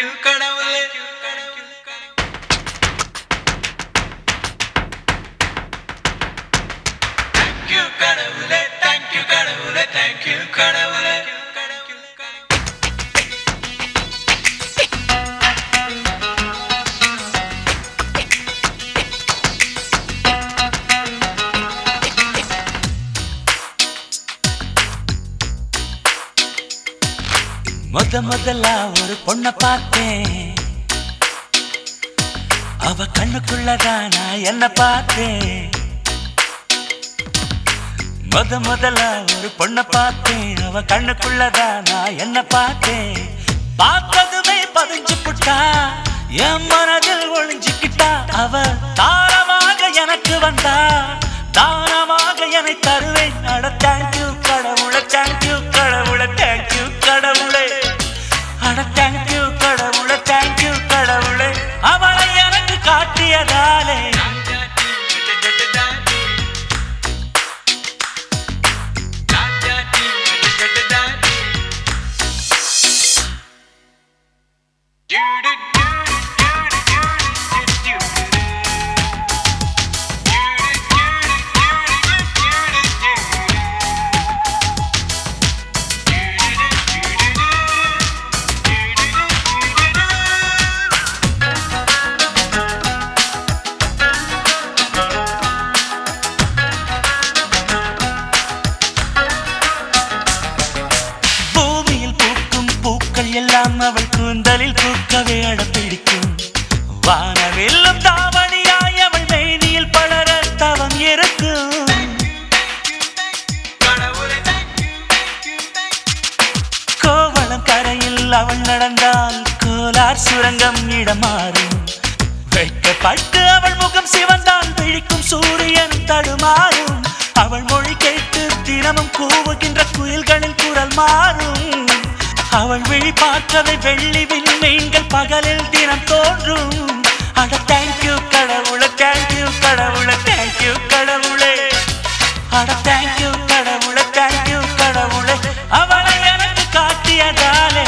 you கடவுளே thank you கடவுளே thank you கடவுளே thank you கடவுளே முதல்ல ஒரு பொண்ணை பார்த்தேன் அவ கண்ணுக்குள்ளதான் நான் என்ன பார்த்தேன் முதல்ல ஒரு பொண்ணை பார்த்தேன் அவ கண்ணுக்குள்ளதான் நான் என்ன பார்த்தேன் பார்த்ததுமே பதிஞ்சு புட்டா என் மனதில் ஒளிஞ்சுக்கிட்டா அவ தாரமாக எனக்கு வந்தா தானமாக என்னை தருவேன் அட தேங்க்யூ கடவுளே தேங்க்யூ கடவுளே தேங்க்யூ கடவுளே அட தேங்க்யூ கடவுளே தேங்க்யூ கடவுளே அவளை எனக்கு காட்டியதாலே எல்லாம் அவள் கூந்தலில் பூக்கவே அடப்பிடிக்கும் வானவெல்லும் தாவணியாய் அவள் மேனியில் பலர தவம் இருக்கும் கோவளம் கரையில் அவள் நடந்தால் கோலார் சுரங்கம் இடமாறும் வெட்கப்பட்டு அவள் முகம் சிவந்தான் விழிக்கும் சூரியன் தடுமாறும் அவள் மொழி கேட்டு தினமும் கூவுகின்ற குயில்களின் குரல் மாறும் அவள் விழி பார்க்கவே வெள்ளி விண்மீன்கள் பகலில் தினம் தோன்றும் அட தேங்க்யூ கடவுளே தேங்க்யூ கடவுளே தேங்க்யூ கடவுளே அட தேங்க்யூ கடவுளே தேங்க்யூ கடவுளே அவளை எனக்கு காட்டியதாலே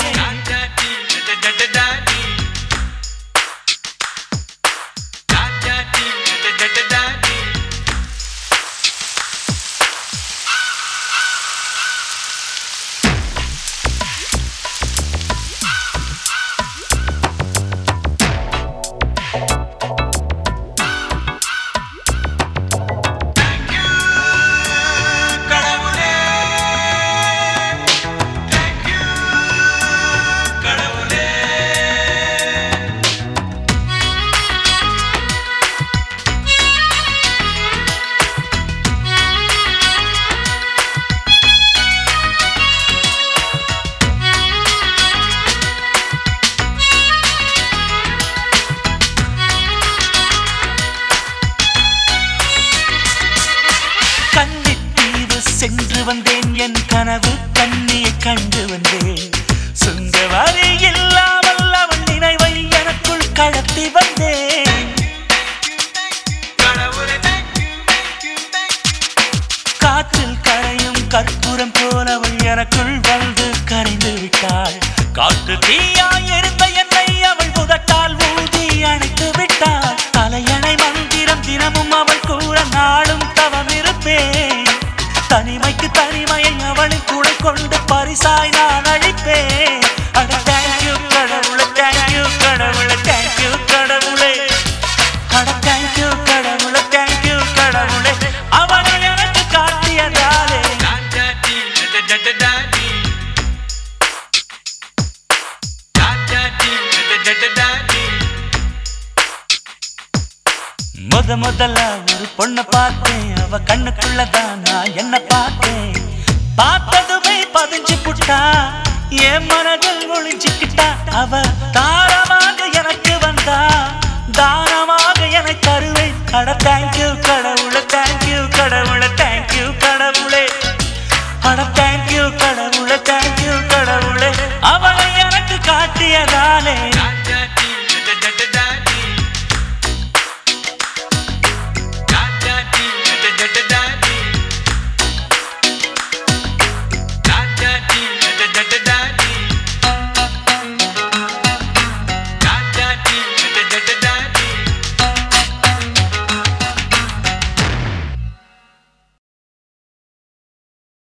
சென்று வந்தேன் என் கனவு கண்ணியை கண்டு வந்தேன் சுந்தவரி இல்லாமல் அவள் நினைவை எனக்குள் கடத்தி வந்தேன் காற்றில் கரையும் கற்பூரம் போல அவள் எனக்குள் வந்து கரைந்து விட்டாள் காற்று தீயாய் எரிந்த என்னை அவள் புதட்டால் ஊதி அணைத்து விட்டாள் தலையணை மந்திரம் தினமும் அவள் கூற நாளும் தவம் இருப்பேன் தனிமைக்கு தனிமையை அவளின் துணை கொண்டு பரிசாய் நான் அழிப்பேன் அட தேங்க்யூ கடவுளே தேங்க்யூ கடவுளே தேங்க்யூ கடவுளே அட தேங்க்யூ கடவுளே தேங்க்யூ கடவுளே அவளை எனக்கு காட்டியதாலே முதல்ல ஒரு பொண்ணை பார்த்தேன் அவ கண்ணுக்குள்ளதான் நான் என்ன பார்த்தேன் பார்த்ததுமே பதிஞ்சு புட்டா என் மனதில் ஒளிஞ்சுக்கிட்டா அவ தாரமாக எனக்கு வந்தா தானமாக என்னை தருவேன் அட தேங்க்யூ கடவுளே தேங்க்யூ கடவுளே தேங்க்யூ கடவுளே அட